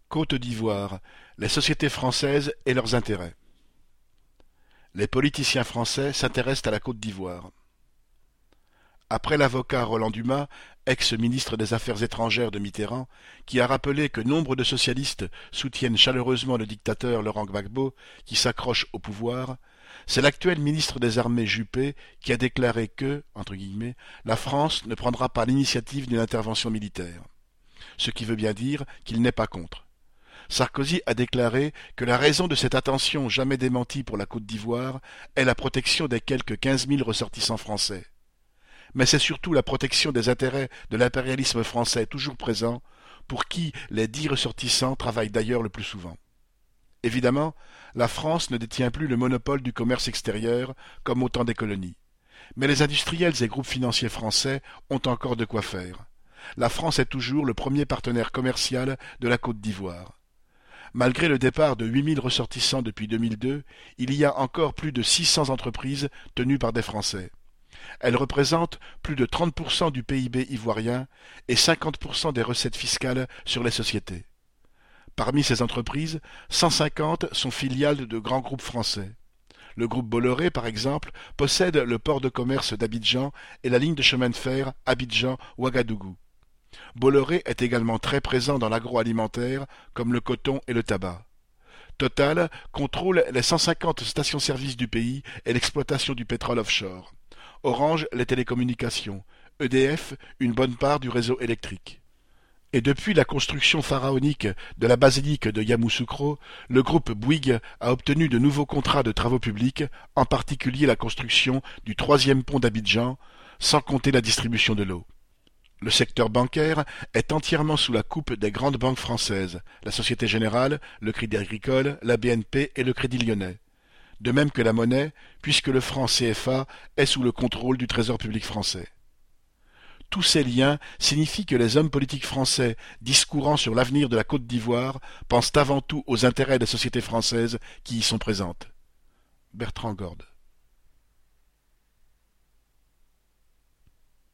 Côte d'Ivoire, les sociétés françaises et leurs intérêts. Les politiciens français s'intéressent à la Côte d'Ivoire. Après l'avocat Roland Dumas, ex-ministre des Affaires étrangères de Mitterrand, qui a rappelé que nombre de socialistes soutiennent chaleureusement le dictateur Laurent Gbagbo, qui s'accroche au pouvoir, c'est l'actuel ministre des Armées Juppé qui a déclaré que, entre guillemets, la France ne prendra pas l'initiative d'une intervention militaire. Ce qui veut bien dire qu'il n'est pas contre. Sarkozy a déclaré que la raison de cette attention jamais démentie pour la Côte d'Ivoire est la protection des quelques 15 000 ressortissants français. Mais c'est surtout la protection des intérêts de l'impérialisme français toujours présent, pour qui les 10 ressortissants travaillent d'ailleurs le plus souvent. Évidemment, la France ne détient plus le monopole du commerce extérieur comme au temps des colonies. Mais les industriels et groupes financiers français ont encore de quoi faire. La France est toujours le premier partenaire commercial de la Côte d'Ivoire. Malgré le départ de 8000 ressortissants depuis 2002, il y a encore plus de 600 entreprises tenues par des Français. Elles représentent plus de 30% du PIB ivoirien et 50% des recettes fiscales sur les sociétés. Parmi ces entreprises, 150 sont filiales de grands groupes français. Le groupe Bolloré, par exemple, possède le port de commerce d'Abidjan et la ligne de chemin de fer Abidjan-Ouagadougou. Bolloré est également très présent dans l'agroalimentaire, comme le coton et le tabac. Total contrôle les 150 stations-service du pays et l'exploitation du pétrole offshore. Orange, les télécommunications. EDF, une bonne part du réseau électrique. Et depuis la construction pharaonique de la basilique de Yamoussoukro, le groupe Bouygues a obtenu de nouveaux contrats de travaux publics, en particulier la construction du 3e pont d'Abidjan, sans compter la distribution de l'eau. Le secteur bancaire est entièrement sous la coupe des grandes banques françaises, la Société Générale, le Crédit Agricole, la BNP et le Crédit Lyonnais. De même que la monnaie, puisque le franc CFA est sous le contrôle du Trésor public français. Tous ces liens signifient que les hommes politiques français discourant sur l'avenir de la Côte d'Ivoire pensent avant tout aux intérêts des sociétés françaises qui y sont présentes. Bertrand Gorde.